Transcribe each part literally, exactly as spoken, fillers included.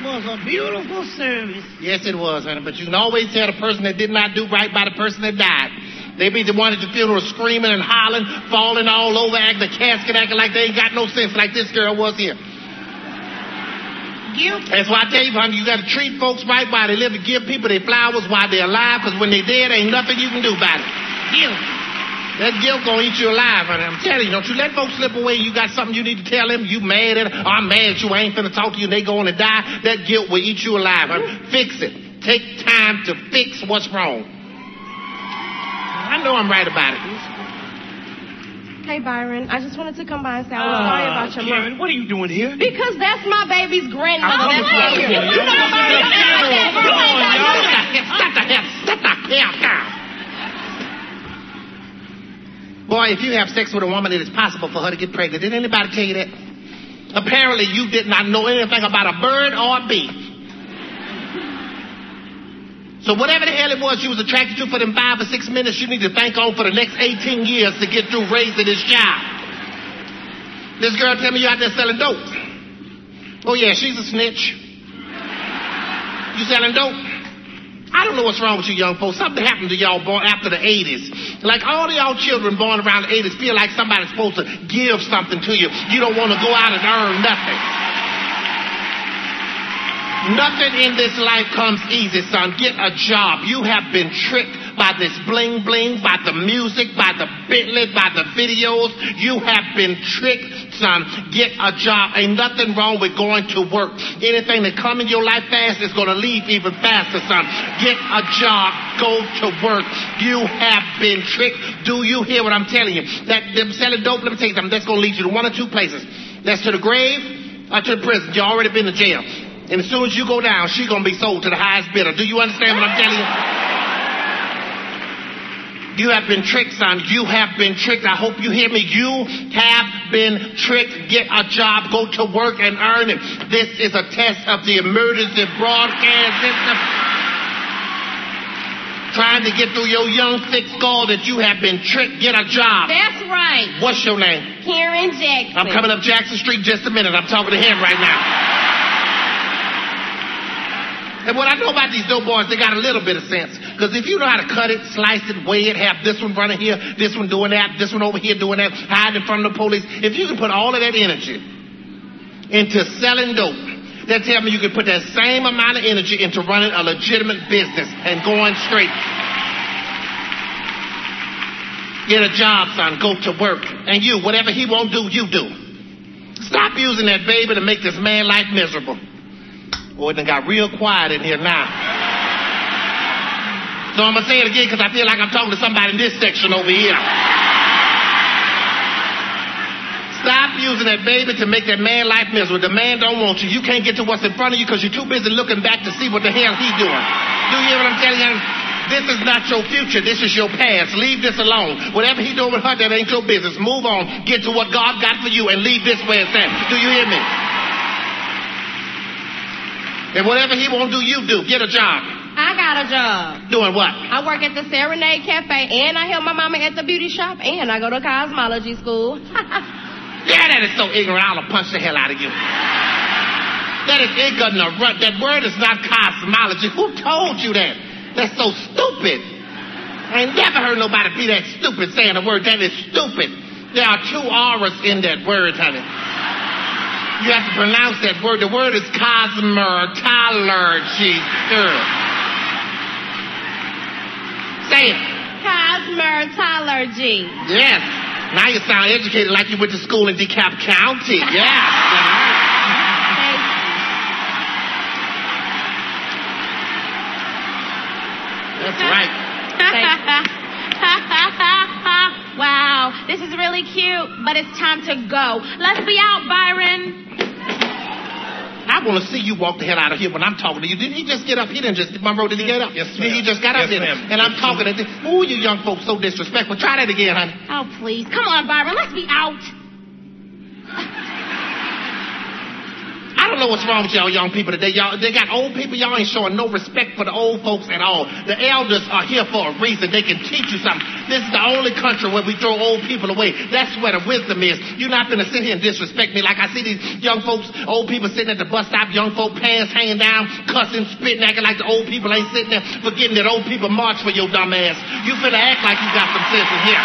was a beautiful service. Yes, it was, honey. But you can always tell the person that did not do right by the person that died. They be the one at the funeral screaming and hollering, falling all over, acting the casket, acting like they ain't got no sense, like this girl was here. Guilty. That's why I tell you, honey, you got to treat folks right while they live and give people their flowers while they're alive, because when they're dead, ain't nothing you can do about it. Guilty. That guilt gonna eat you alive, honey. I'm telling you, don't you let folks slip away. You got something you need to tell them. You mad at them. Oh, I'm mad at you. I ain't finna talk to you. And they going to die. That guilt will eat you alive, honey. Fix it. Take time to fix what's wrong. I know I'm right about it. Hey, Byron, I just wanted to come by and say I was Uh, sorry about your Karen, mom. what are you doing here? Because that's my baby's grandmother. I'm That's coming here. for you. You know nobody else like that. Come on, y'all. Stop the hell. Stop the hell down. Boy, if you have sex with a woman, it is possible for her to get pregnant. Did anybody tell you that? Apparently, you did not know anything about a bird or a bee. So whatever the hell it was you was attracted to for them five or six minutes, you need to think on for the next eighteen years to get through raising this child. This girl tell me you out there selling dope. Oh, yeah, she's a snitch. You selling dope? I don't know what's wrong with you young folks. Something happened to y'all born after the eighties. Like all of y'all children born around the eighties feel like somebody's supposed to give something to you. You don't want to go out and earn nothing. Nothing in this life comes easy, son. Get a job. You have been tricked by this bling bling, by the music, by the Bentley, by the videos. You have been tricked, son. Get a job. Ain't nothing wrong with going to work. Anything that come in your life fast is going to leave even faster, son. Get a job. Go to work. You have been tricked. Do you hear what I'm telling you? That them selling dope, let me tell you something. That's going to lead you to one or two places. That's to the grave or to the prison. You already been to jail. And as soon as you go down, she's going to be sold to the highest bidder. Do you understand what I'm telling you? You have been tricked, son. You have been tricked. I hope you hear me. You have been tricked. Get a job. Go to work and earn it. This is a test of the emergency broadcast system. Trying to get through your young, thick skull that you have been tricked. Get a job. That's right. What's your name? Karen Jackson. I'm coming up Jackson Street just a minute. I'm talking to him right now. And what I know about these dope boys, they got a little bit of sense. Because if you know how to cut it, slice it, weigh it, have this one running here, this one doing that, this one over here doing that, hide in front of the police, if you can put all of that energy into selling dope, that tell me you can put that same amount of energy into running a legitimate business and going straight. Get a job, son. Go to work. And you, whatever he won't do, you do. Stop using that baby to make this man life miserable. Boy, it done got real quiet in here now. So I'm going to say it again because I feel like I'm talking to somebody in this section over here. Stop using that baby to make that man life miserable. The man don't want you. You can't get to what's in front of you because you're too busy looking back to see what the hell he's doing. Do you hear what I'm telling you? This is not your future. This is your past. Leave this alone. Whatever he doing with her, that ain't your business. Move on. Get to what God got for you and leave this where it's at. Do you hear me? And whatever he won't do, you do. Get a job. I got a job. Doing what? I work at the Serenade Cafe, and I help my mama at the beauty shop, and I go to cosmology school. Yeah, that is so ignorant. I'll punch the hell out of you. That is ignorant. That word is not cosmology. Who told you that? That's so stupid. I ain't never heard nobody be that stupid saying a word. That is stupid. There are two R's in that word, honey. You have to pronounce that word. The word is cosmetology. Say it. Cosmetology. Yes. Now you sound educated like you went to school in DeKalb County. Yes. That's right. Wow, this is really cute, but it's time to go. Let's be out, Byron. I want to see you walk the hell out of here when I'm talking to you. Didn't he just get up? He didn't just, Monroe, did he get up? Yes, ma'am. He just got up, yes, didn't ma'am. And I'm yes, talking to this. Ooh, you young folks so disrespectful. Try that again, honey. Oh, please. Come on, Byron. Let's be out. I don't know what's wrong with y'all young people today. Y'all, they got old people. Y'all ain't showing no respect for the old folks at all. The elders are here for a reason. They can teach you something. This is the only country where we throw old people away. That's where the wisdom is. You're not going to sit here and disrespect me like I see these young folks, old people sitting at the bus stop, young folk pants hanging down, cussing, spitting, acting like the old people ain't sitting there, forgetting that old people march for your dumb ass. You finna act like you got some sense in here.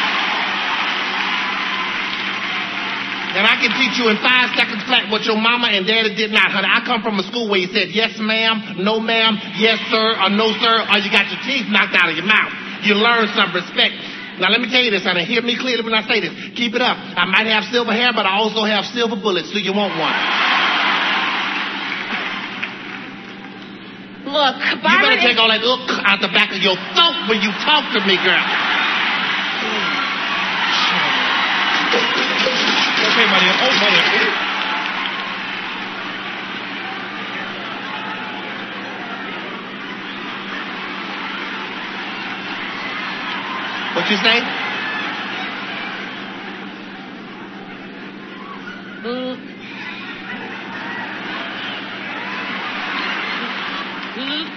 And I can teach you in five seconds flat what your mama and daddy did not, honey. I come from a school where you said yes, ma'am, no, ma'am, yes, sir, or no, sir, or you got your teeth knocked out of your mouth. You learn some respect. Now, let me tell you this, honey. Hear me clearly when I say this. Keep it up. I might have silver hair, but I also have silver bullets. Do you want one? Look, You Byron better take is... all that look out the back of your throat when you talk to me, girl. Okay, my dear. Oh, my dear. What you say? Mm. Mm.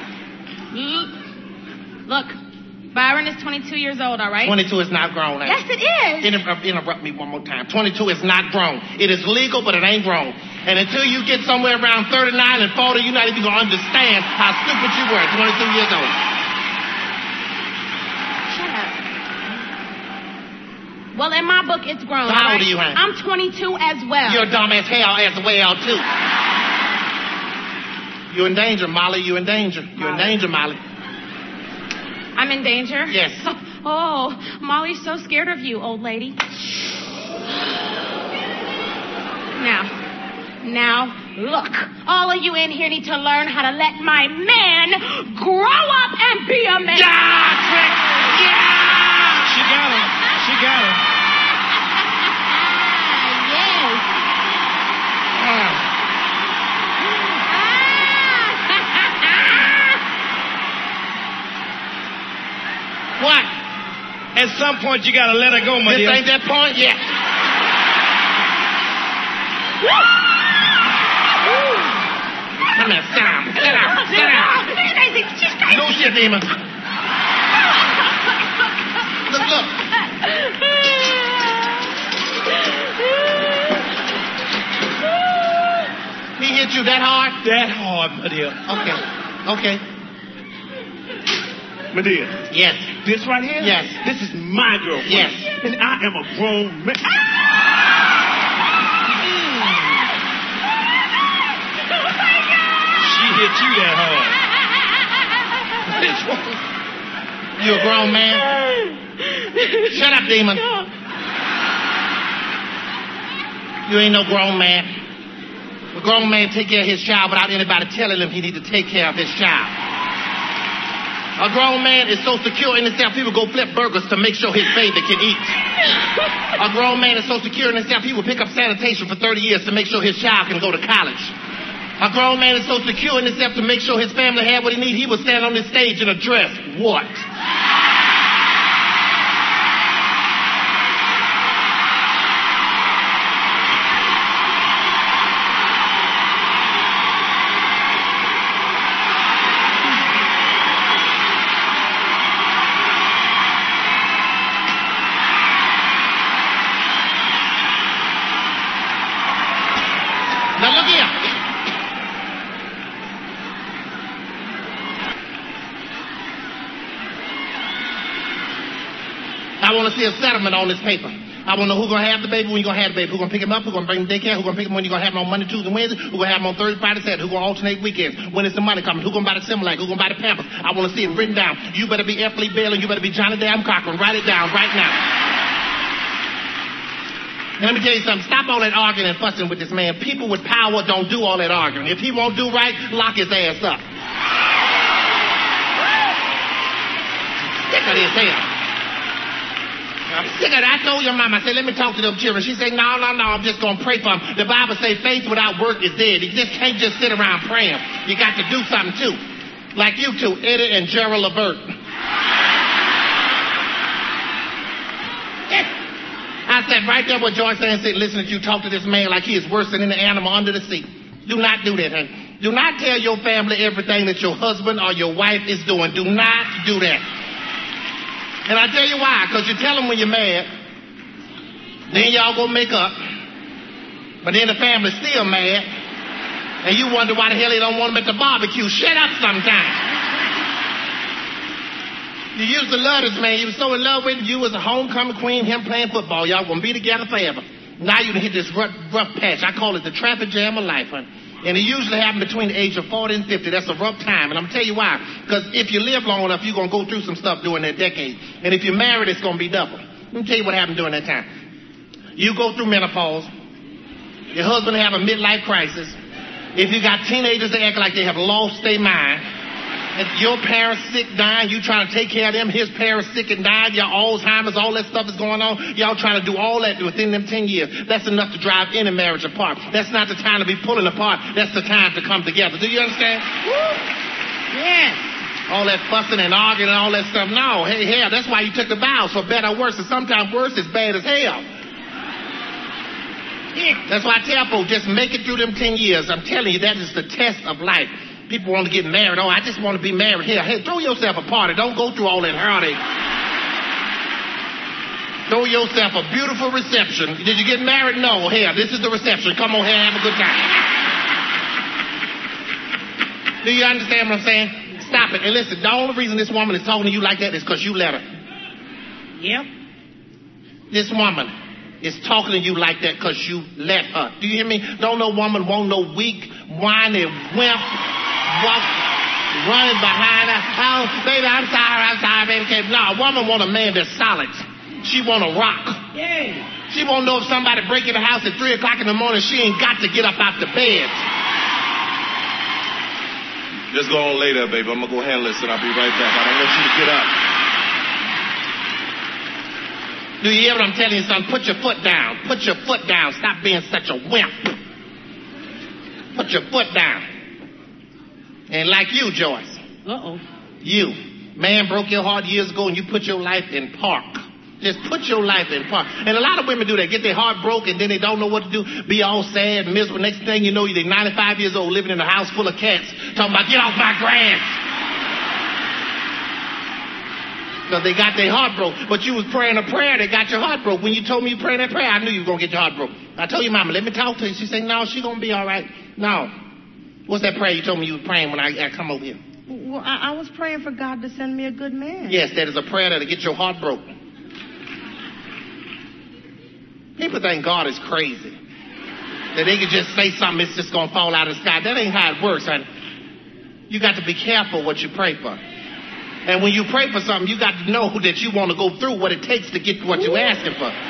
Mm. Look, Byron is twenty-two years old, all right? twenty-two is not grown. Yes, it is. Interrupt, interrupt me one more time. twenty-two is not grown. It is legal, but it ain't grown. And until you get somewhere around thirty-nine and forty, you're not even going to understand how stupid you were at twenty-two years old. Shut up. Well, in my book, it's grown. How all old right? are you, honey? I'm twenty-two as well. You're dumb as hell as well, too. You're in danger, Molly. You're in danger. You're in danger, Molly. I'm in danger? Yes. Oh, Molly's so scared of you, old lady. Now, now, look. All of you in here need to learn how to let my man grow up and be a man. Yeah, Trick! Yeah! She got him. She got him. Yes. Uh. What? At some point, you got to let her go, my This dear. ain't that point yet. Come here, sit down. Sit down. Sit down. She's crazy. She's crazy. No shit, demon. Look, look. He hit you that hard? That hard, my dear. Okay. Okay. My dear. Yes. This right here? Yes. This is my girlfriend. Yes. And I am a grown man. She hit you that hard. You a grown man? Shut up, demon. You ain't no grown man. A grown man take care of his child without anybody telling him he need to take care of his child. A grown man is so secure in himself, he will go flip burgers to make sure his baby can eat. A grown man is so secure in himself, he will pick up sanitation for thirty years to make sure his child can go to college. A grown man is so secure in himself to make sure his family had what he needs, he will stand on this stage and address what? Now look here. I want to see a settlement on this paper. I want to know who's going to have the baby, when you're going to have the baby, who's going to pick him up, who's going to bring him to daycare, who's going to pick him when you're going to have him on Monday, Tuesday, Wednesday, who's going to have him on Thursday, Friday, Saturday, who's going to alternate weekends, when is the money coming, who's going to buy the Similac, who's going to buy the Pampers. I want to see it written down. You better be F. Lee Bailey, you better be Johnny Damn Cochran. Write it down right now. Let me tell you something. Stop all that arguing and fussing with this man. People with power don't do all that arguing. If he won't do right, lock his ass up. Sick of this here. I'm sick of it. I told your mama, I said, let me talk to them children. She said, no, no, no, I'm just going to pray for them. The Bible says faith without work is dead. You just can't just sit around praying. You got to do something too. Like you two, Eddie and Gerald Levert. I said right there where George Sand said, listen to you talk to this man like he is worse than any animal under the sea. Do not do that, honey. Do not tell your family everything that your husband or your wife is doing. Do not do that. And I tell you why. Because you tell them when you're mad. Then y'all go make up. But then the family's still mad. And you wonder why the hell they don't want them at the barbecue. Shut up sometime. You used to love this man. You were so in love with him. You was a homecoming queen, him playing football. Y'all gonna be together forever. Now you done hit this rough, rough patch. I call it the traffic jam of life, honey. And it usually happens between the age of forty and fifty. That's a rough time. And I'm going to tell you why. Because if you live long enough, you're going to go through some stuff during that decade. And if you're married, it's going to be double. Let me tell you what happened during that time. You go through menopause. Your husband have a midlife crisis. If you got teenagers that act like they have lost their mind. If your parents sick, dying, you trying to take care of them. His parents sick and dying. Your Alzheimer's, all that stuff is going on. Y'all trying to do all that within them ten years. That's enough to drive any marriage apart. That's not the time to be pulling apart. That's the time to come together. Do you understand? Woo! Yes. All that fussing and arguing and all that stuff. No, hey, hell, that's why you took the vows, for better or worse. And sometimes worse is bad as hell. Yeah. That's why I tell folks, just make it through them ten years. I'm telling you, that is the test of life. People want to get married. Oh, I just want to be married. Here, hey, throw yourself a party. Don't go through all that heartache. Throw yourself a beautiful reception. Did you get married? No. Here, this is the reception. Come on here and have a good time. Do you understand what I'm saying? Stop it. And listen, the only reason this woman is talking to you like that is because you let her. Yep. This woman is talking to you like that because you let her. Do you hear me? Don't no woman want no weak, whiny wimp. Walk, running behind her. Oh, baby, I'm sorry, I'm sorry, baby. No, a woman want a man that's solid. She want a rock. Yeah. She won't know if somebody break in the house at three o'clock in the morning, she ain't got to get up out the bed. Just go on later, baby. I'm going to go handle this and I'll be right back. I don't want you to get up. Do you hear what I'm telling you, son? Put your foot down. Put your foot down. Stop being such a wimp. Put your foot down. And like you, Joyce. Uh-oh. You. Man broke your heart years ago and you put your life in park. Just put your life in park. And a lot of women do that. Get their heart broke and then they don't know what to do. Be all sad and miserable. Next thing you know, they're ninety-five years old living in a house full of cats. Talking about, get off my grass. Because they got their heart broke. But you was praying a prayer that got your heart broke. When you told me you prayed that prayer, I knew you were going to get your heart broke. I told you, Mama, let me talk to you. She said, no, she's going to be all right. No. What's that prayer you told me you were praying when I, I come over here? Well, I, I was praying for God to send me a good man. Yes, that is a prayer that'll get your heart broke. People think God is crazy. That they can just say something, it's just going to fall out of the sky. That ain't how it works, honey. You got to be careful what you pray for. And when you pray for something, you got to know that you want to go through what it takes to get what you're asking for.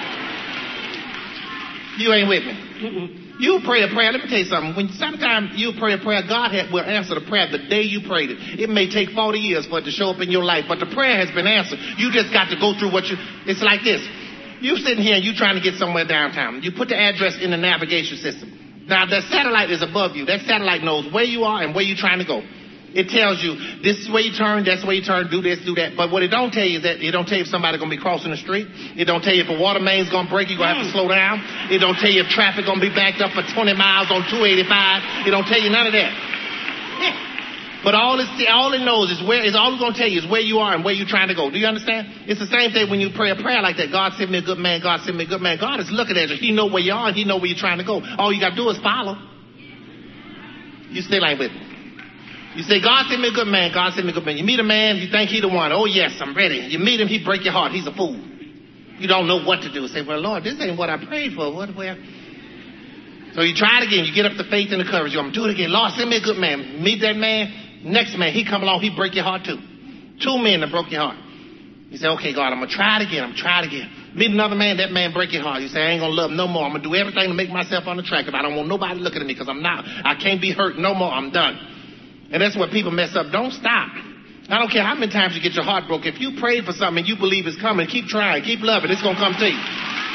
You ain't with me. Mm-mm. You pray a prayer. Let me tell you something. When sometimes you pray a prayer, God will answer the prayer the day you prayed it. It may take forty years for it to show up in your life, but the prayer has been answered. You just got to go through what you... It's like this. You sitting here and you trying to get somewhere downtown. You put the address in the navigation system. Now, the satellite is above you. That satellite knows where you are and where you're trying to go. It tells you, this is where you turn, that's where you turn, do this, do that. But what it don't tell you is that it don't tell you if somebody's going to be crossing the street. It don't tell you if a water main's going to break, you're going to have to slow down. It don't tell you if traffic going to be backed up for twenty miles on two eighty-five. It don't tell you none of that. But all, it's, all it knows is where, is all it's going to tell you is where you are and where you're trying to go. Do you understand? It's the same thing when you pray a prayer like that. God send me a good man, God send me a good man. God is looking at you. He know where you are and he know where you're trying to go. All you got to do is follow. You still ain't with me. You say, God send me a good man, God send me a good man. You meet a man, you think he the one. Oh, yes, I'm ready. You meet him, he break your heart. He's a fool. You don't know what to do. Say, well, Lord, this ain't what I prayed for. What, where? So you try it again. You get up the faith and the courage. You're going to do it again. Lord, send me a good man. Meet that man. Next man, he come along, he break your heart too. Two men that broke your heart. You say, okay, God, I'm going to try it again. I'm going to try it again. Meet another man, that man break your heart. You say, I ain't going to love him no more. I'm going to do everything to make myself unattractive. I don't want nobody looking at me because I'm not. I can't be hurt no more. I'm done. And that's what people mess up. Don't stop. I don't care how many times you get your heart broken. If you pray for something and you believe it's coming, keep trying, keep loving. It's going to come to you.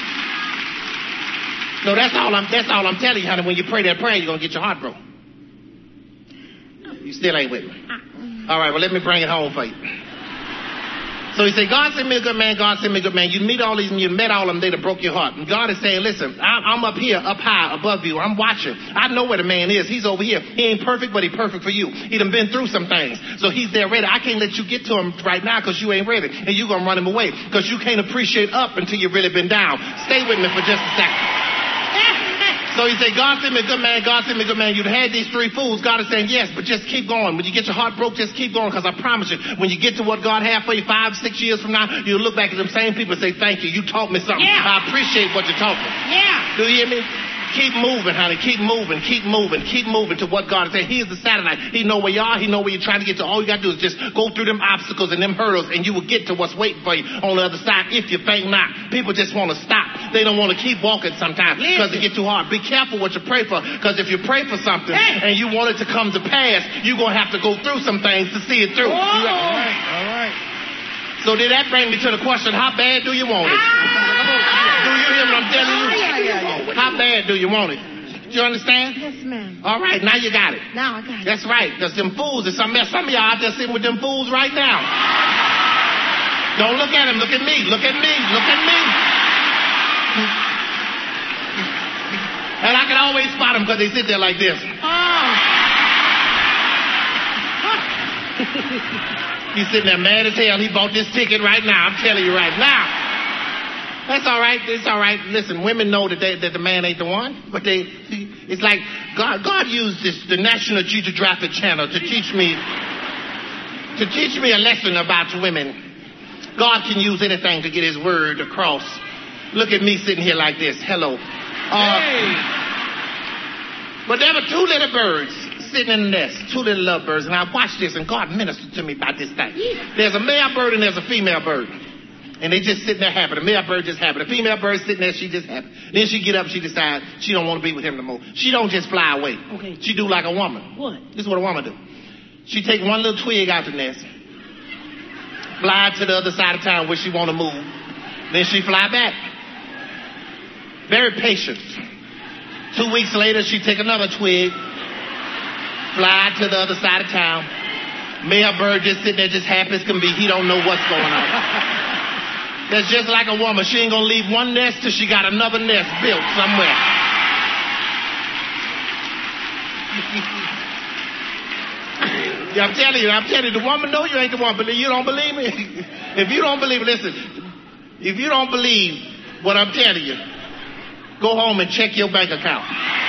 So that's all I'm, that's all I'm telling you, honey. When you pray that prayer, you're going to get your heart broke. You still ain't with me. All right, well, let me bring it home for you. So he said, God sent me a good man, God sent me a good man. You meet all these and you met all of them, they that broke your heart. And God is saying, listen, I'm up here, up high, above you. I'm watching. I know where the man is. He's over here. He ain't perfect, but he's perfect for you. He done been through some things. So he's there ready. I can't let you get to him right now because you ain't ready. And you going to run him away because you can't appreciate up until you've really been down. Stay with me for just a second. So he said, God sent me a good man, God sent me a good man. You'd had these three fools. God is saying, yes, but just keep going. When you get your heart broke, just keep going, because I promise you, when you get to what God had for you five, six years from now, you'll look back at them same people and say, thank you. You taught me something. Yeah. I appreciate what you taught me. Yeah. Do you hear me? Keep moving, honey. Keep moving. Keep moving. Keep moving to what God is saying. He is the satellite. He know where you are. He know where you're trying to get to. All you got to do is just go through them obstacles and them hurdles, and you will get to what's waiting for you on the other side if you faint not. People just want to stop. They don't want to keep walking sometimes because it get too hard. Be careful what you pray for, because if you pray for something hey. and you want it to come to pass, you're going to have to go through some things to see it through. Whoa. All right. All right. So did that bring me to the question, how bad do you want it? Do you hear what I'm telling you? Yeah, yeah, yeah. How bad do you want it? You understand? Yes, ma'am. All right, now you got it. Now I got it. That's right, because them fools is something else. Some of y'all out there sitting with them fools right now. Don't look at them. Look at me. Look at me. Look at me. And I can always spot them because they sit there like this. Oh. He's sitting there mad as hell. He bought this ticket right now. I'm telling you right now. That's all right. It's all right. Listen, women know that, they, that the man ain't the one, but they, it's like God, God used this, the National Geographic Channel to teach me, to teach me a lesson about women. God can use anything to get his word across. Look at me sitting here like this. Hello. Uh, hey. But there were two little birds sitting in the nest, two little love birds, and I watched this, and God ministered to me about this thing. There's a male bird and there's a female bird. And they just sitting there happy. The male bird just happy. The female bird sitting there, she just happy. Then she get up, she decides she don't want to be with him no more. She don't just fly away. Okay. She do like a woman. What? This is what a woman do. She take one little twig out the nest, fly to the other side of town where she want to move. Then she fly back. Very patient. Two weeks later, she take another twig, fly to the other side of town. Male bird just sitting there just happy as can be. He don't know what's going on. That's just like a woman. She ain't going to leave one nest till she got another nest built somewhere. Yeah, I'm telling you, I'm telling you, the woman know you ain't the one, but you don't believe me. If you don't believe, listen, if you don't believe what I'm telling you, go home and check your bank account.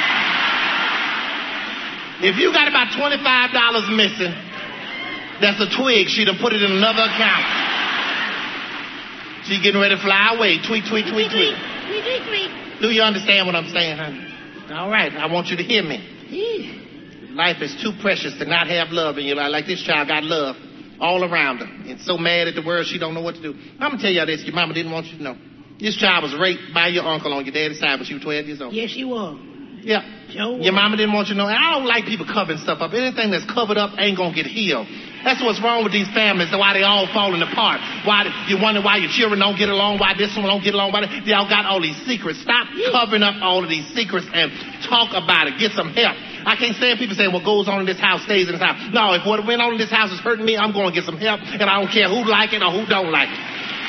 If you got about twenty-five dollars missing, that's a twig. She done put it in another account. She getting ready to fly away. Tweet, tweet, tweet, tweet. Tweet, tweet, tweet. Do you understand what I'm saying, honey? All right, I want you to hear me. Life is too precious to not have love in your life. Like this child got love all around her. And so mad at the world she don't know what to do. I'm going to tell y'all this. Your mama didn't want you to know. This child was raped by your uncle on your daddy's side when she was twelve years old. Yes, she was. Yeah. Sure Your mama didn't want you to know. And I don't like people covering stuff up. Anything that's covered up ain't going to get healed. That's what's wrong with these families, why they all falling apart. Why you wonder why your children don't get along, why this one don't get along, why they all got all these secrets. Stop covering up all of these secrets and talk about it. Get some help. I can't stand people saying what goes on in this house stays in this house. No, if what went on in this house is hurting me, I'm going to get some help, and I don't care who like it or who don't like it.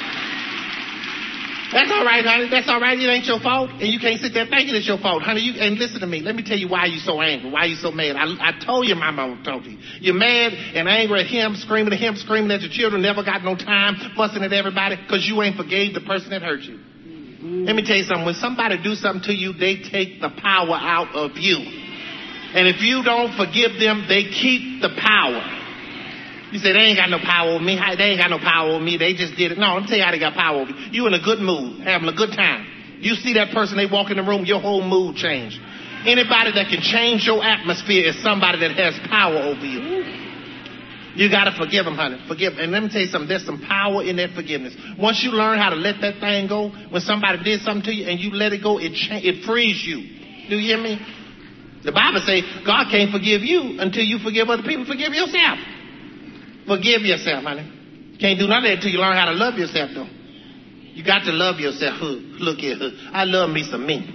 That's all right, honey. That's all right. It ain't your fault. And you can't sit there thinking it's your fault. Honey, you, and listen to me. Let me tell you why you so angry, why you so mad. I, I told you my mama told you. You're mad and angry at him, screaming at him, screaming at your children, never got no time, fussing at everybody because you ain't forgave the person that hurt you. Mm-hmm. Let me tell you something. When somebody do something to you, they take the power out of you. And if you don't forgive them, they keep the power. You say, they ain't got no power over me. They ain't got no power over me. They just did it. No, let me tell you how they got power over you. You in a good mood, having a good time. You see that person, they walk in the room, your whole mood changed. Anybody that can change your atmosphere is somebody that has power over you. You got to forgive them, honey. Forgive. And let me tell you something. There's some power in that forgiveness. Once you learn how to let that thing go, when somebody did something to you and you let it go, it cha- it frees you. Do you hear me? The Bible says God can't forgive you until you forgive other people. Forgive yourself. Forgive yourself, honey. Can't do none of that until you learn how to love yourself, though. You got to love yourself. Look here. I love me some me.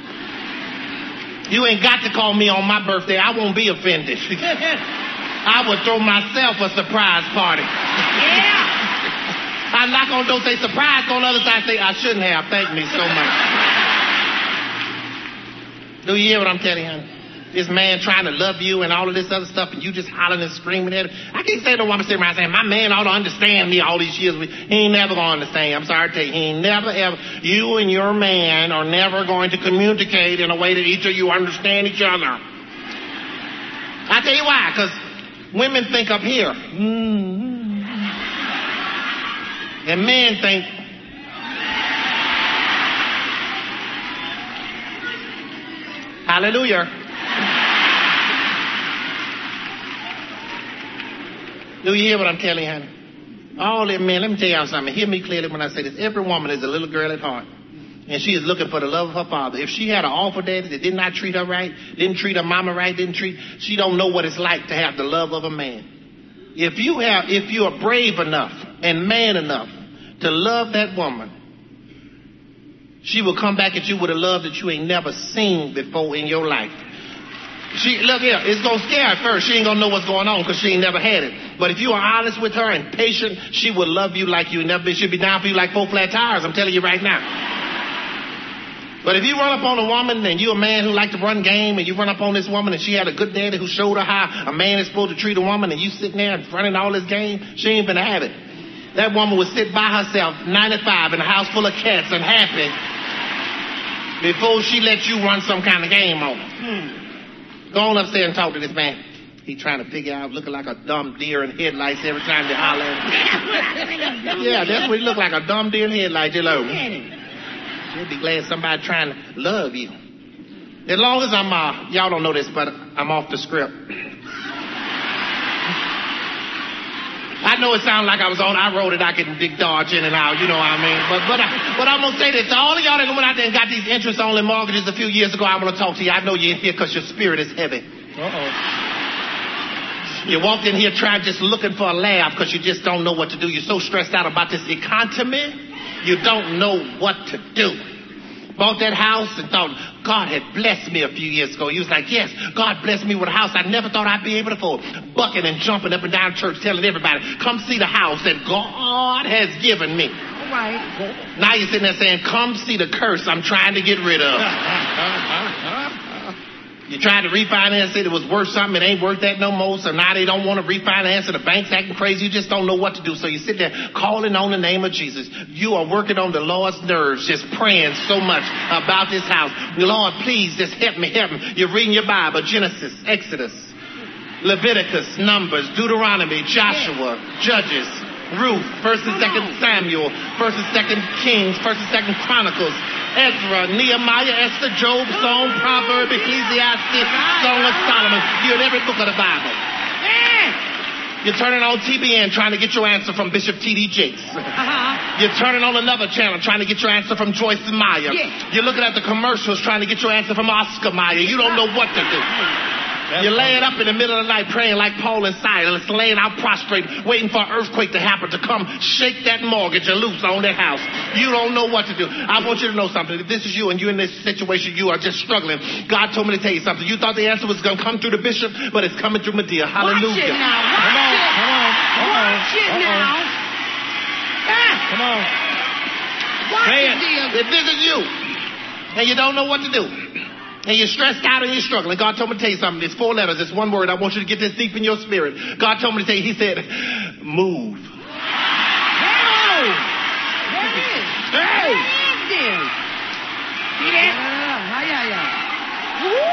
You ain't got to call me on my birthday. I won't be offended. I would throw myself a surprise party. Yeah. I knock on doors, say surprise. On the other side, say I shouldn't have. Thank me so much. Do you hear what I'm telling you? This man trying to love you and all of this other stuff, and you just hollering and screaming at him. I can't say no woman sitting around saying, my man ought to understand me all these years. He ain't never going to understand. I'm sorry to tell you, he ain't never ever. You and your man are never going to communicate in a way that each of you understand each other. I tell you why, because women think up here. Mm-hmm. And men think. Hallelujah. Do you hear what I'm telling you, honey? All that men, let me tell y'all something. Hear me clearly when I say this. Every woman is a little girl at heart. And she is looking for the love of her father. If she had an awful daddy that did not treat her right, didn't treat her mama right, didn't treat, she don't know what it's like to have the love of a man. If you have, if you are brave enough and man enough to love that woman, she will come back at you with a love that you ain't never seen before in your life. She, look here, it's going to scare her at first. She ain't going to know what's going on because she ain't never had it. But if you are honest with her and patient, she will love you like you never been. She'll be down for you like four flat tires. I'm telling you right now. But if you run up on a woman and you're a man who like to run game and you run up on this woman and she had a good daddy who showed her how a man is supposed to treat a woman and you sitting there and running all this game, she ain't gonna have it. That woman would sit by herself, ninety-five, in a house full of cats and happy before she let you run some kind of game on her. Hmm. Go on upstairs and talk to this man. He trying to figure out, looking like a dumb deer in headlights every time they holler at him. Yeah, that's what he look like, a dumb deer in headlights. You're like, you'll be glad somebody trying to love you. As long as I'm, uh, y'all don't know this, but I'm off the script. I know it sounds like I was on, I wrote it, I can dig dodge in and out, you know what I mean? But but, I, but I'm going to say this. To all of y'all that went out there and got these interest-only mortgages a few years ago, I want to talk to you. I know you're in here because your spirit is heavy. Uh-oh. You walked in here trying, just looking for a laugh because you just don't know what to do. You're so stressed out about this economy, you don't know what to do. Bought that house and thought God had blessed me a few years ago. He was like, yes, God blessed me with a house I never thought I'd be able to afford. Bucking and jumping up and down church, telling everybody, come see the house that God has given me. All right. Now you're sitting there saying, come see the curse I'm trying to get rid of. You tried to refinance it. It was worth something. It ain't worth that no more. So now they don't want to refinance it. The bank's acting crazy. You just don't know what to do. So you sit there calling on the name of Jesus. You are working on the Lord's nerves, just praying so much about this house. Lord, please just help me, help me. You're reading your Bible, Genesis, Exodus, Leviticus, Numbers, Deuteronomy, Joshua, Judges, Ruth, First and Second Samuel, First and Second Kings, First and Second Chronicles, Ezra, Nehemiah, Esther, Job, Psalm, Proverb, Ecclesiastes, Song of Solomon. You're in every book of the Bible. You're turning on T B N trying to get your answer from Bishop T D Jakes. Uh-huh. You're turning on another channel trying to get your answer from Joyce Meyer. Yeah. You're looking at the commercials trying to get your answer from Oscar Mayer. You don't know what to do. That's You're laying up in the middle of the night praying like Paul and Silas, laying out prostrate, waiting for an earthquake to happen to come shake that mortgage and loose on that house. You don't know what to do. I want you to know something. If this is you and you're in this situation, you are just struggling. God told me to tell you something. You thought the answer was going to come through the bishop, but it's coming through Medea. Hallelujah. Watch it now. Watch come on, it. come on, come on. Watch it Uh-oh. now. Ah. Come on. Watch Say it, it. dear. If this is you and you don't know what to do, and you're stressed out and you're struggling, God told me to tell you something. It's four letters. It's one word. I want you to get this deep in your spirit. God told me to tell you, he said, move. Hey! There it is. Hey! There it is. See that? Yeah, yeah, yeah. Woo!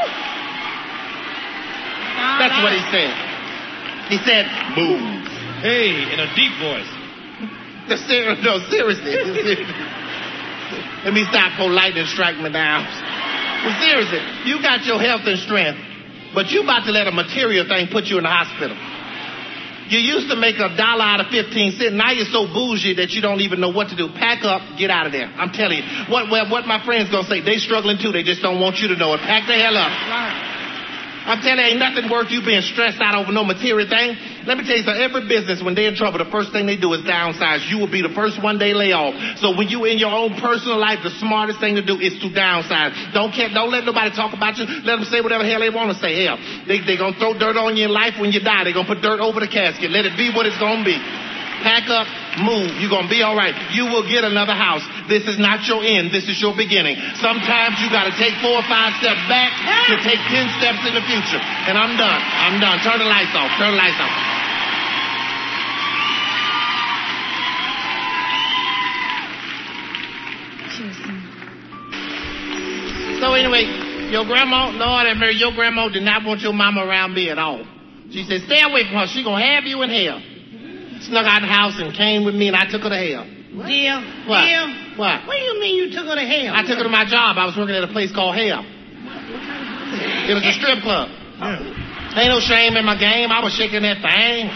That's what he said. He said, move. Hey, in a deep voice. The ser- no, seriously. Let me stop before lightning strike me down. Well, seriously, you got your health and strength, but you about to let a material thing put you in the hospital. You used to make a dollar out of fifteen cents. Now you're so bougie that you don't even know what to do. Pack up, get out of there. I'm telling you. What, what, what my friends going to say, they struggling too. They just don't want you to know it. Pack the hell up. I'm telling you, ain't nothing worth you being stressed out over no material thing. Let me tell you something. Every business, when they're in trouble, the first thing they do is downsize. You will be the first one they lay off. So when you in your own personal life, the smartest thing to do is to downsize. Don't care, don't let nobody talk about you. Let them say whatever the hell they want to say. Hell, they they gonna throw dirt on you in life when you die. They gonna put dirt over the casket. Let it be what it's gonna be. Pack up, Move. You're going to be all right. You will get another house. This is not your end. This is your beginning. Sometimes you got to take four or five steps back to take ten steps in the future. And I'm done. I'm done. Turn the lights off. Turn the lights off. So anyway, your grandma, Lord have mercy, your grandma did not want your mama around me at all. She said, stay away from her. She going to have you in hell. Snuck out the house and came with me, and I took her to hell. What? Deal, What? Deal. What? What do you mean you took her to hell? I took her to my job. I was working at a place called Hell. It was a strip club. Yeah. Ain't no shame in my game. I was shaking that thing.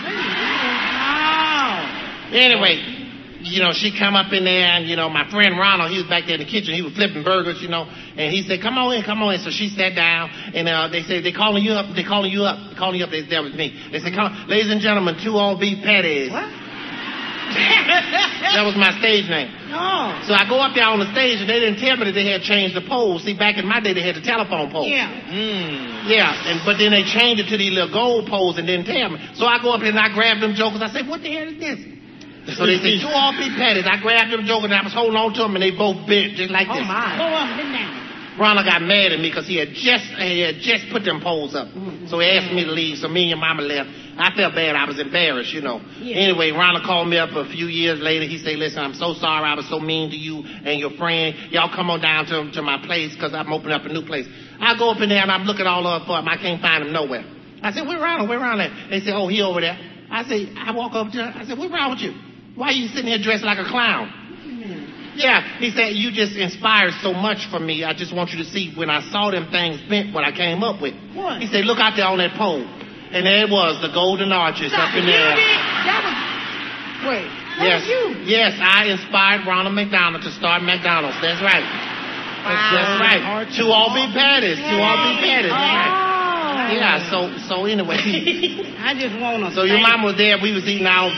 Oh. Anyway, you know, she come up in there, and, you know, my friend Ronald, he was back there in the kitchen. He was flipping burgers, you know, and he said, come on in, come on in. So she sat down, and uh, they said, they calling you up, they calling you up, they calling you up. They, that was me. They said, come, ladies and gentlemen, two all beef patties. What? That was my stage name. Oh. So I go up there on the stage, and they didn't tell me that they had changed the pole. See, back in my day, they had the telephone pole. Yeah. Mm. Yeah, and but then they changed it to these little gold poles and didn't tell me. So I go up there and I grab them jokers. I said, what the hell is this? So they said, two all beef patties. I grabbed them jokers, and I was holding on to them, and they both bent just like this. Oh, my. Go up and down. Ronald got mad at me because he had just he had just put them poles up. Mm-hmm. So he asked me to leave, so me and your mama left. I felt bad. I was embarrassed, you know. Yeah. Anyway, Ronald called me up a few years later. He said, listen, I'm so sorry I was so mean to you and your friend. Y'all come on down to, to my place because I'm opening up a new place. I go up in there, and I'm looking all over for him. I can't find him nowhere. I said, where Ronald? Where Ronald at? They said, oh, he over there. I said, I walk up to him. I said, what's wrong with you? Why are you sitting here dressed like a clown? Yeah, he said, you just inspired so much for me. I just want you to see when I saw them things bent, what I came up with. What? He said, look out there on that pole. And there it was, the golden arches Stop, up in you there. did? That was... Wait, that Yes, was you? yes, I inspired Ronald McDonald to start McDonald's. That's right. That's, that's right. Two all beef patties. Two all beef patties. That's right. Yeah, so so anyway. I just want to So your mom was there. We was eating out.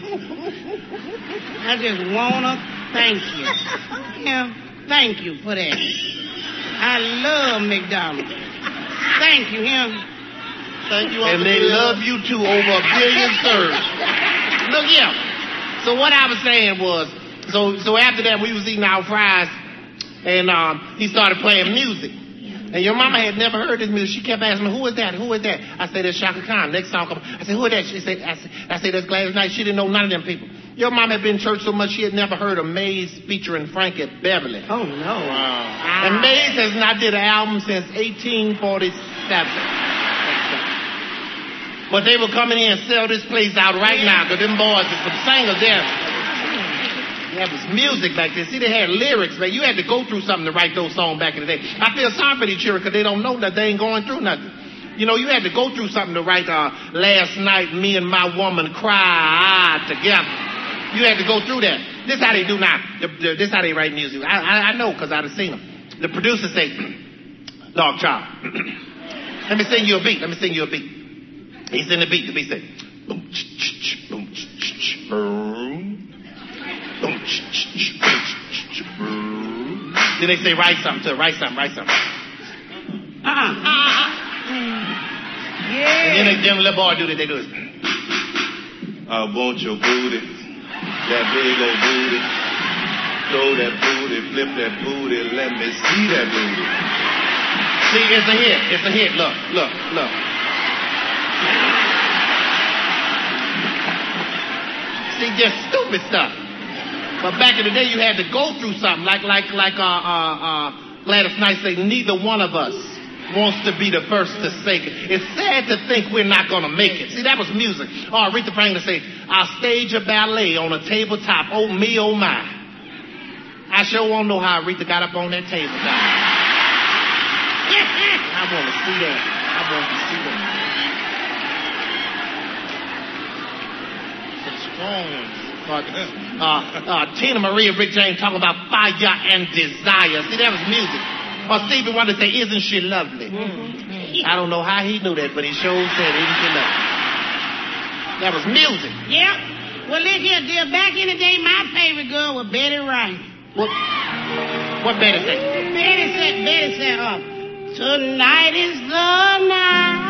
I just want to thank you. Yeah, thank you for that. I love McDonald's. Thank you, him. Thank you. And they love you too, over a billion serves. Look here. So what I was saying was, so so after that we was eating our fries, and um, he started playing music. And your mama had never heard this music. She kept asking me, who is that? Who is that? I said, it's Shaka Khan. Next song come. I said, who is that? She said, I said, I said, that's Gladys Knight. She didn't know none of them people. Your mama had been in church so much she had never heard of Maze featuring Frank at Beverly. Oh, no. Wow. And Maze has not did an album since eighteen forty-seven. But they will come in here and sell this place out right now, because them boys are some singers there. That was music back then. See, they had lyrics, man. You had to go through something to write those songs back in the day. I feel sorry for these children because they don't know that they ain't going through nothing. You know, you had to go through something to write uh, Last Night, Me and My Woman Cried Together. You had to go through that. This how they do now. The, the, this how they write music. I, I, I know because I've seen them. The producers say, Dog Child, let me sing you a beat. Let me sing you a beat. He's in the beat. The beat say, boom, ch ch ch boom, ch ch ch boom. Boom, ch ch ch boom, ch ch boom. Then they say, write something to it. Write something. Write something. Uh-uh. Uh-uh. Yeah. And then they, them little boy do that. They do this. I want your booty, that big old booty. Throw that booty, flip that booty, let me see that booty. See, it's a hit. It's a hit. Look, look, look. See, just stupid stuff. But back in the day, you had to go through something. Like, like, like, uh, uh, uh, Gladys Knight said, neither one of us wants to be the first to say it. It's sad to think we're not going to make it. See, that was music. Oh, Aretha Franklin say, I'll stage a ballet on a tabletop. Oh, me, oh, my. I sure won't know how Aretha got up on that tabletop. I want to see that. I want to see that. Some strong ones. Uh, uh, uh, Tina Marie and Rick James talking about fire and desire. See, that was music. Or Stevie Wonder say, isn't she lovely? Mm-hmm. I don't know how he knew that, but he sure said, isn't she lovely? That was music. Yeah. Well, look here, dear. Back in the day, my favorite girl was Betty Wright. What? What Betty said? Betty said, Betty said, oh, tonight is the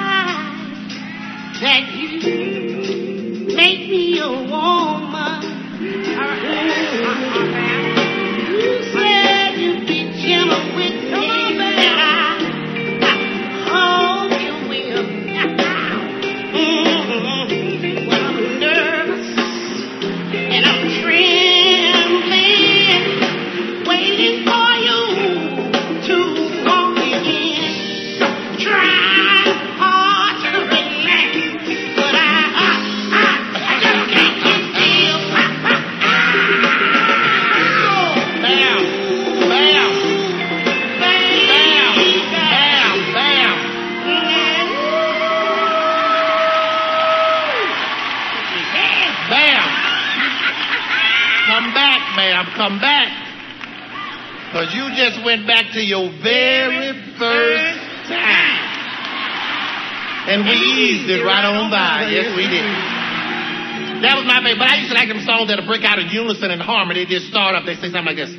night that you make me a woman. You said you'd be gentle with me. Come on, baby. And I hope you will. Mm-hmm. Well, I'm nervous and I'm trembling, waiting for you to walk in. Try hard to relax, but I, I, I, I just can't conceal. Bam, bam, bam, bam, bam. Bam. Come back, ma'am, come back. Because you just went back to your very first time. And we eased it right on by. Yes, we did. That was my favorite. But I used to like them songs that'll break out in unison and harmony. They just start up. They say something like this.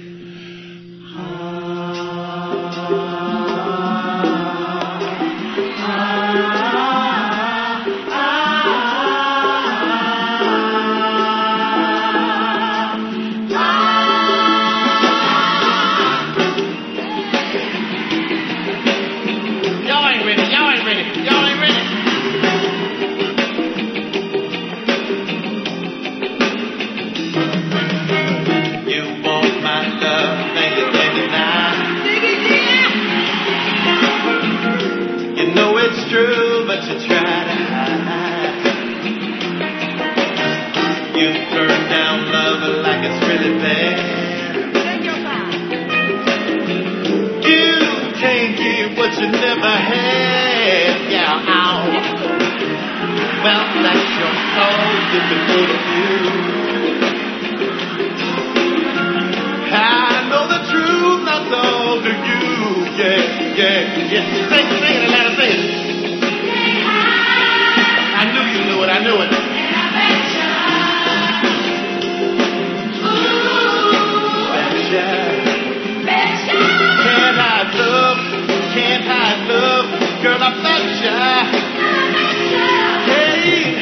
Y'all ain't ready. Y'all ain't ready. Y'all ain't ready. You want my love, make it baby now. You know it's true, but you try to hide. You turn down love like it's really bad. You can't give what you never had. Yeah, ow. Well, that's your soul, different point of view. I know the truth, that's all to you. Yeah, yeah, yeah. Sing, sing it and let us sing it. I knew you knew it, I knew it. Can't hide love, can't hide love. Girl, I betcha. Can't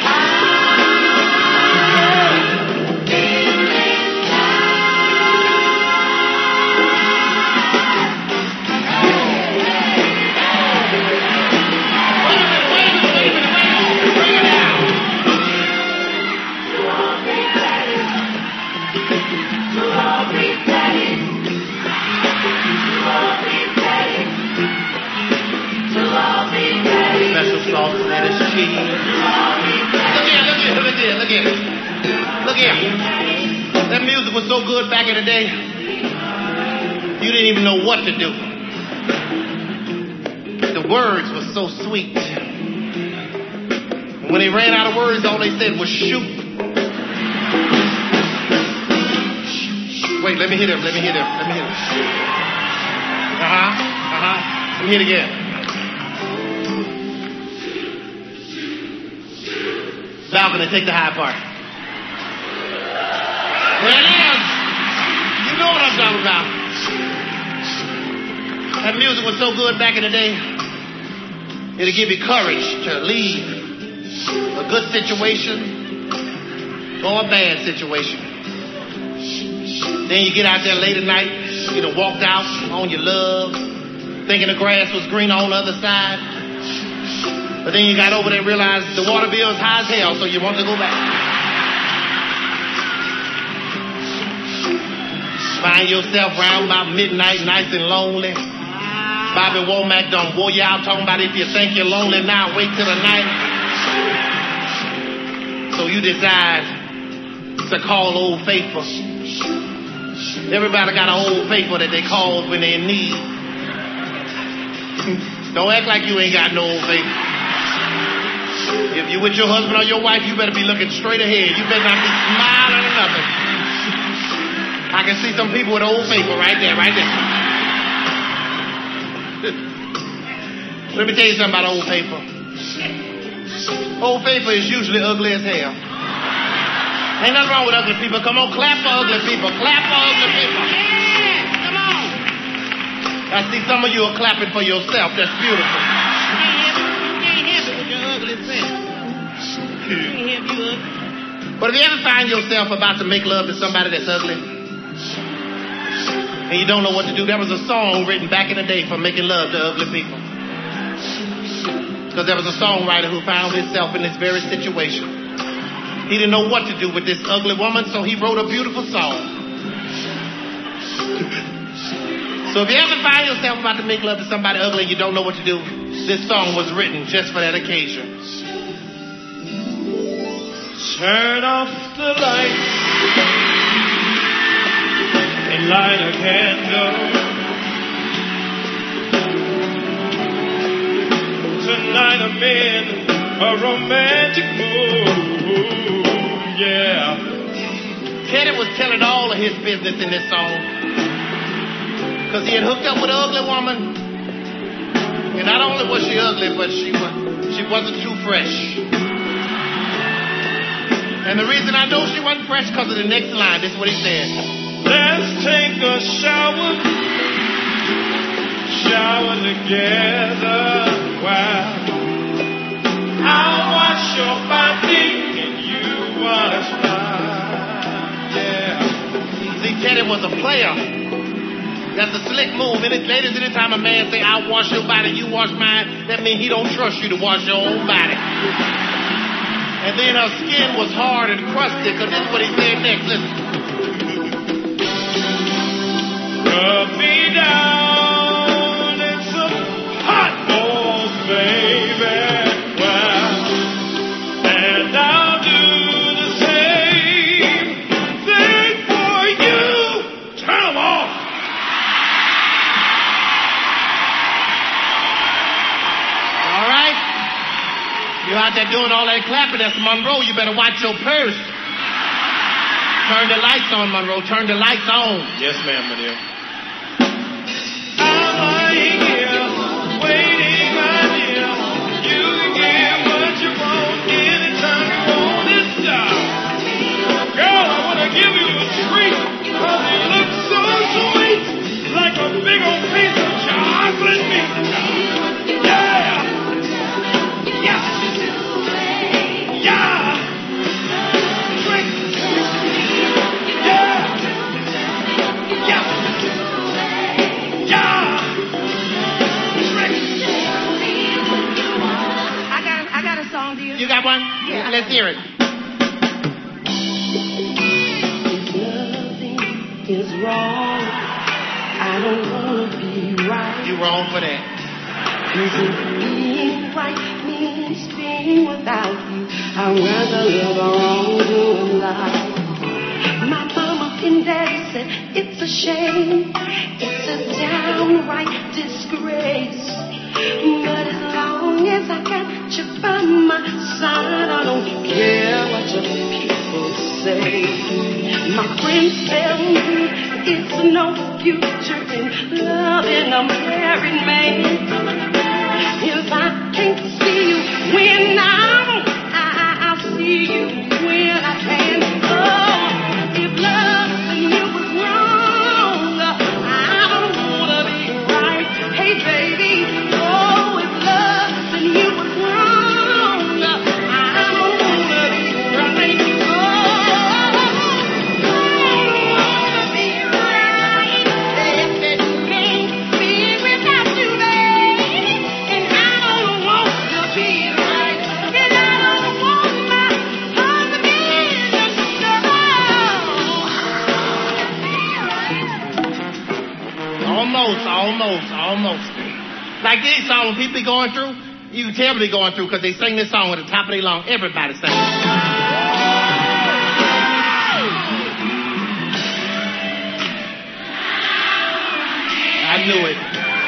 special sauce, lettuce, cheese. Look here, look here, look here, look here. Look here. That music was so good back in the day, you didn't even know what to do. The words were so sweet. And when they ran out of words, all they said was shoot. Wait, let me hear them, let me hear them, let me hear them. Uh-huh, uh-huh. Let me hear it again. Balcony, take the high part. There it is. You know what I'm talking about. That music was so good back in the day. It'll give you courage to leave a good situation or a bad situation. Then you get out there late at night, you know, walked out on your love, thinking the grass was green on the other side. But then you got over there and realized the water bill is high as hell, so you want to go back. Find yourself round about midnight, nice and lonely. Bobby Womack done wore you out talking about if you think you're lonely now, wait till the night. So you decide to call Old Faithful. Everybody got an Old Faithful that they call when they're in need. Don't act like you ain't got no Old Faithful. If you with your husband or your wife, you better be looking straight ahead. You better not be smiling or nothing. I can see some people with Old Faithful right there, right there. Let me tell you something about Old Faithful. Old Faithful is usually ugly as hell. Ain't nothing wrong with ugly people. Come on, clap for ugly people. Clap for ugly people. Yeah, come on. I see some of you are clapping for yourself. That's beautiful. You can't help it with your ugly self. You can't help you ugly. But if you ever find yourself about to make love to somebody that's ugly, and you don't know what to do, there was a song written back in the day for making love to ugly people. Because there was a songwriter who found himself in this very situation. He didn't know what to do with this ugly woman, so he wrote a beautiful song. So if you ever find yourself about to make love to somebody ugly and you don't know what to do, this song was written just for that occasion. Turn off the lights and light a candle. Tonight I'm in a romantic mood, yeah. Teddy was telling all of his business in this song. Because he had hooked up with an ugly woman. And not only was she ugly, but she, was, she wasn't too fresh. And the reason I know she wasn't fresh because of the next line. This is what he said. Let's take a shower. Shower together. Wow. I'll wash your body and you wash mine. Yeah. See, Teddy was a player. That's a slick move. And it, ladies, anytime a man say, I'll wash your body, you wash mine, that means he don't trust you to wash your own body. And then her skin was hard and crusty, because this is what he said next. Listen. Rub me down in some hot balls, baby. Wow. And I'll do the same thing for you. Turn them off. All right? You're out there doing all that clapping. That's Monroe. You better watch your purse. Turn the lights on, Monroe. Turn the lights on. Yes, ma'am, my dear. I'm lying here, waiting, my dear. You can get what you want anytime you want it, darling. Girl, I want to give you a treat, because it looks so sweet, like a big old piece of chocolate meat. Yeah! Yeah! Yeah! Trick! Yeah! Yeah! Yeah! Trick! I got, I got a song, dear. You got one? Yeah. Let's hear it. Nothing is wrong. I don't want to be right. You wrong for that. Isn't being right means being without you? I'd rather live a wrongdoing life. My mama and daddy said it's a shame. It's a downright disgrace. But as long as I got you by my side, I don't care what your people say. My friends tell me it's no future in loving a married man. If I can't see you when I'm, I, I'll see you when I can. Oh, if loving you was wrong, I don't wanna be right. Hey, baby, oh, if loving you was wrong, I don't wanna be right. Oh, I don't wanna be right. If it means being without you, baby, and I don't want to be right, and I don't want my heart to be Almost, almost, almost. Like this song, when people be going through, you can tell they going through because they sing this song at the top of their lungs. Everybody sing it. I knew it.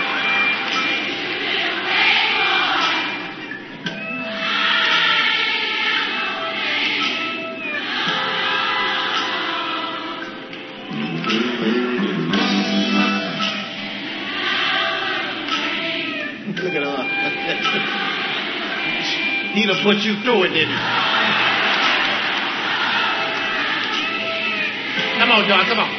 Look at her. He done put you through it, didn't he? Come on, John, come on.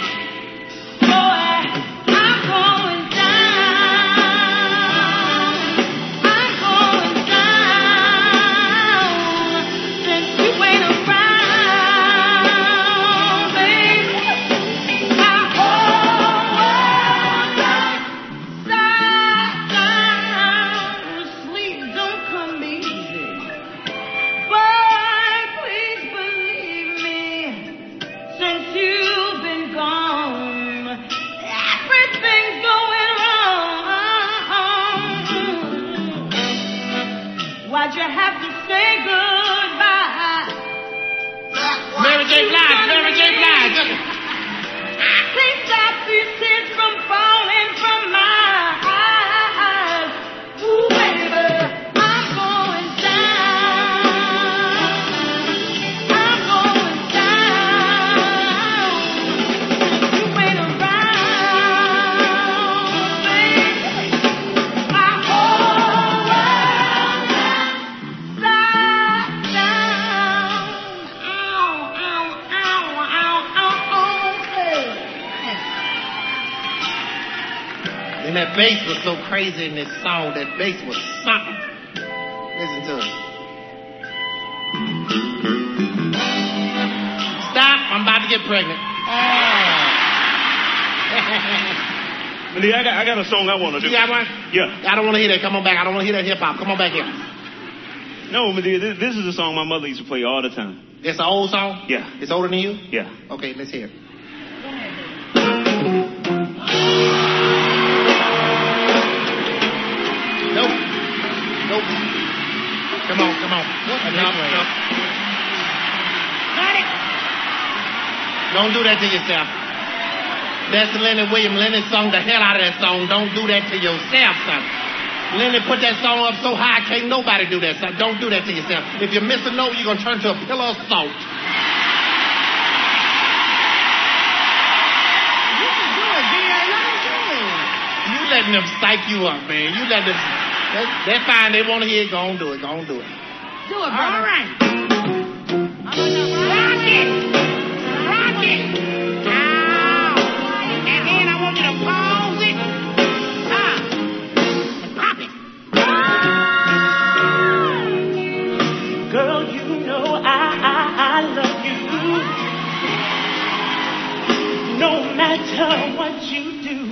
Since you ain't around. Why'd you have to say goodbye? Mary J. Blige, Mary J. Blige. Please stop these tears from falling from my eyes. Ooh, baby, I'm going down. I'm going down. You ain't around, baby. My whole world upside down. Ow, ow, ow, ow, ow, ow, baby. And that bass was so crazy in this song. That bass was something. Listen to it. Stop. I'm about to get pregnant. Lee, I got, I got a song I want to do. You got one? Yeah. I don't want to hear that. Come on back. I don't want to hear that hip hop. Come on back here. No, Medea, this, this is a song my mother used to play all the time. It's an old song? Yeah. It's older than you? Yeah. Okay, let's hear it. Nope. Nope. Come on, come on. Enough, enough. Got it. Don't do that to yourself. That's Lenny Williams. Lenny sung the hell out of that song. Don't do that to yourself, son. Lenny put that song up so high, can't nobody do that, son. Don't do that to yourself. If you miss a note, you're going to turn to a pillar of salt. You can do it, D A. Let him do it. You letting them psych you up, man. You let them. That, that's fine. They want to hear it. Go on, do it. Go on, do it. Do it, brother. All right. Rock it. Rock it. Ow. And then I want you to pause it. Ah. And pop it. Girl, you know I, I, I love you. No matter what you do.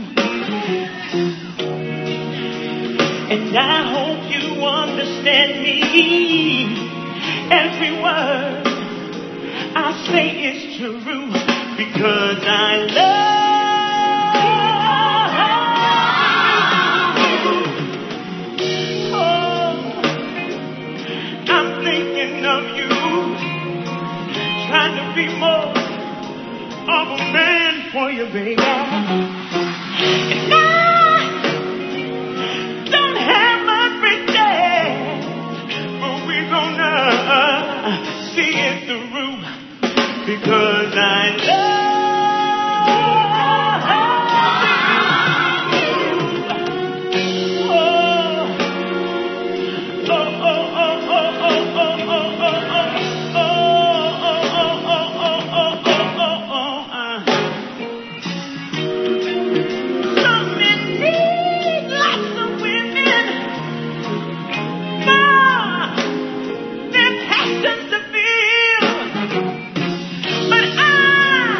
And I hope you understand me. Every word I say is true. Because I love you. Oh, I'm thinking of you. Trying to be more of a man for you, baby. And I don't have everything, but we're gonna see it through. Because I love you. Oh, oh, oh, oh, oh, oh, oh, oh, oh, oh, But I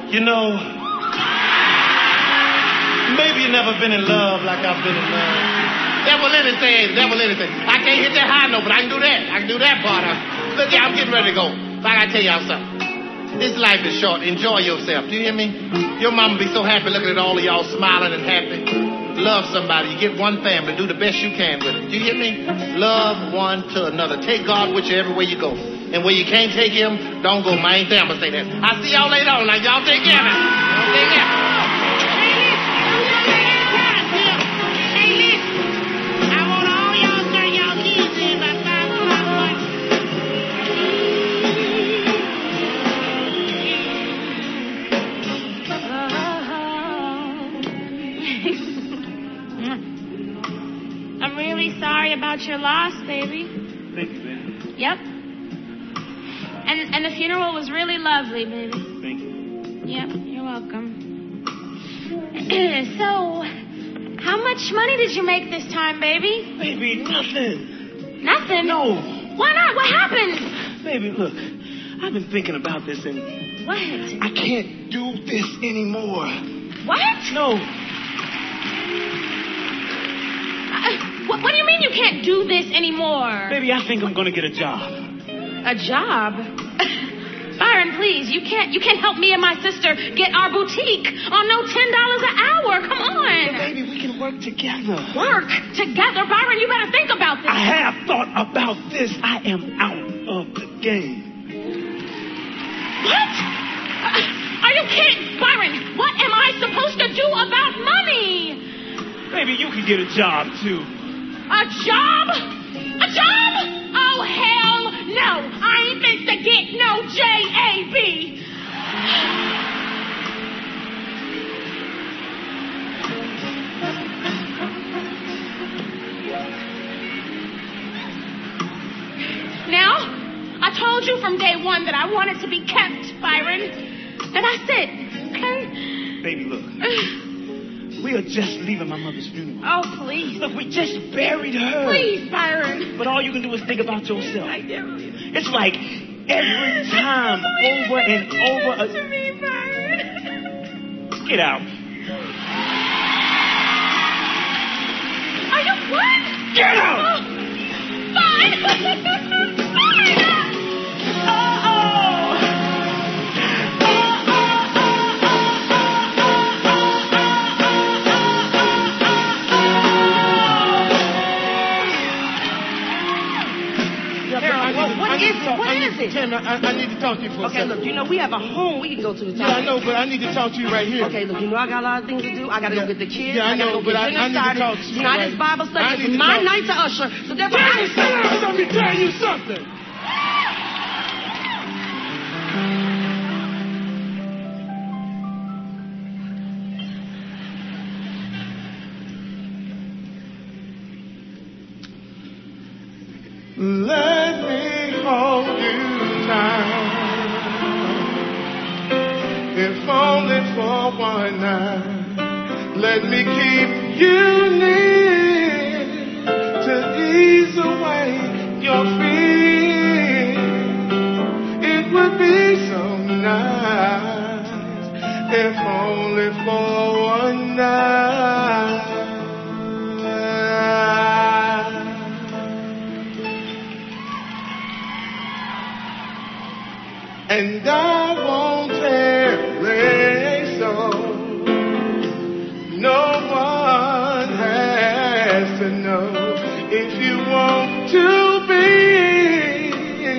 You know, maybe you've never been in love like I've been in love. Devil anything, devil anything. I can't hit that high note, but I can do that. I can do that part. Look, I'm getting ready to go. But I gotta tell y'all something. This life is short. Enjoy yourself. Do you hear me? Your mama be so happy looking at all of y'all smiling and happy. Love somebody. You get one family. Do the best you can with it. Do you hear me? Love one to another. Take God with you everywhere you go. And where you can't take him, don't go. My ain't there. I'm gonna say that. I'll see y'all later on. Now, y'all take care now. Take care. Sorry about your loss, baby. Thank you, baby. Yep. And and the funeral was really lovely, baby. Thank you. Yep, you're welcome. So, how much money did you make this time, baby? Baby, nothing. Nothing? No. Why not? What happened? Baby, look, I've been thinking about this and What? I can't do this anymore. What? No. Uh, what, what do you mean you can't do this anymore? Baby, I think I'm gonna get a job. A job? Byron, please, you can't you can't help me and my sister get our boutique on no ten dollars an hour. Come on. But baby, we can work together. Work together? Byron, you better think about this. I have thought about this. I am out of the game. What? Uh, are you kidding? Byron, what am I supposed to do about money? Baby, you can get a job, too. A job? A job? Oh, hell no. I ain't fit to get no J A B. Now, I told you from day one that I wanted to be kept, Byron. And that's it, okay? Baby, look. We are just leaving my mother's funeral. Oh, please. Look, we just buried her. Please, Byron. But all you can do is think about yourself. I do. It's like every time, over and over. Listen to me, Byron. Get out. Are you what? Get out! Oh, fine. Fine. What is it? What is it? Tammy, I, I need to talk to you for a Okay, second. look, you know, we have a home we can go to to talk. Yeah, I know, but I need to talk to you right here. Okay, look, you know I got a lot of things to do. I got to Yeah. go get the kids. Yeah, I I got to know, go but get I- dinner I need to started. talk to you Tonight right- is Bible I study. need It's to my talk- night to usher. So therefore, Tammy, I... sit down. Let me tell you something. Let me hold you tight, if only for one night. Let me keep you near to ease away your fear. It would be so nice, if only for one night. And I won't tarry so. No one has to know. If you want to be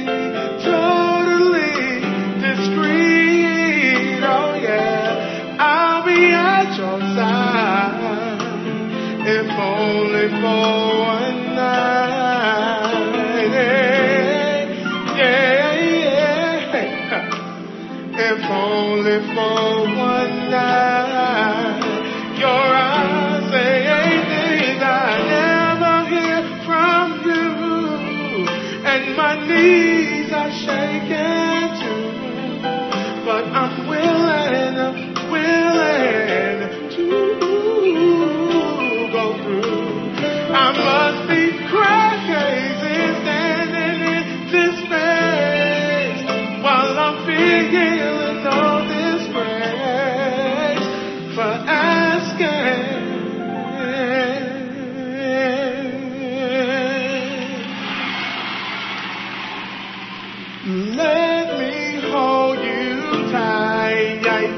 totally discreet, oh yeah, I'll be at your side. If only for one night. Yeah, yeah, yeah. If only for one night. Your eyes say things I never hear from you, and my knees are shaking too. But I'm willing, willing to go through. I must be crazy standing in this space while I'm feeling all this grace.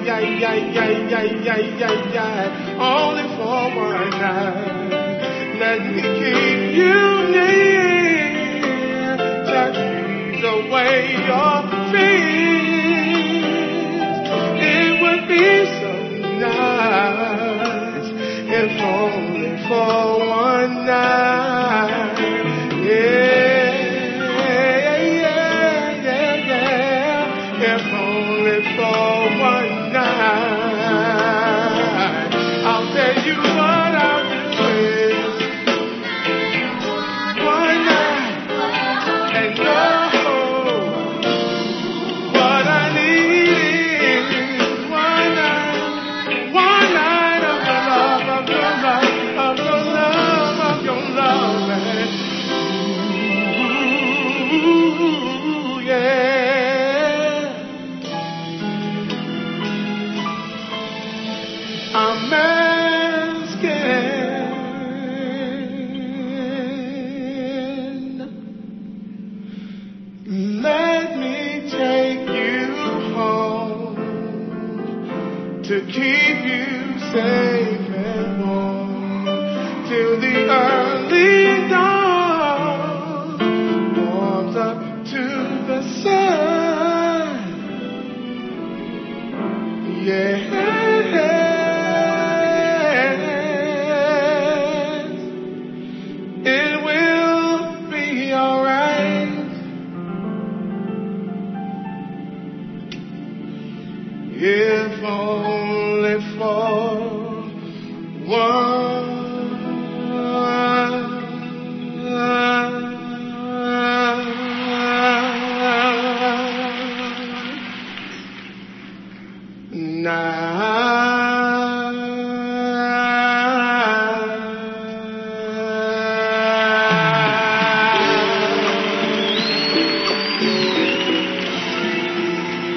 yeah, yeah, yeah, yeah, yeah, yeah, yeah. Only for one night. Let me keep you near. Just ease away your fears. It would be so nice if only for one night. Yeah, yeah, yeah, yeah, yeah. If only for one night. I'll tell you what I'll do is one night and no. What I need is one night, one night of your love, of your love, of your love, of your love, man. Ooh, yeah. I'm asking, let me take you home to keep you safe and warm till the early dawn warms up to the sun. Yeah. It will be alright if only for one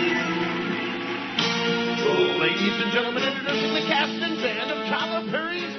Ladies and gentlemen, introducing the cast and band of Tyler Perry's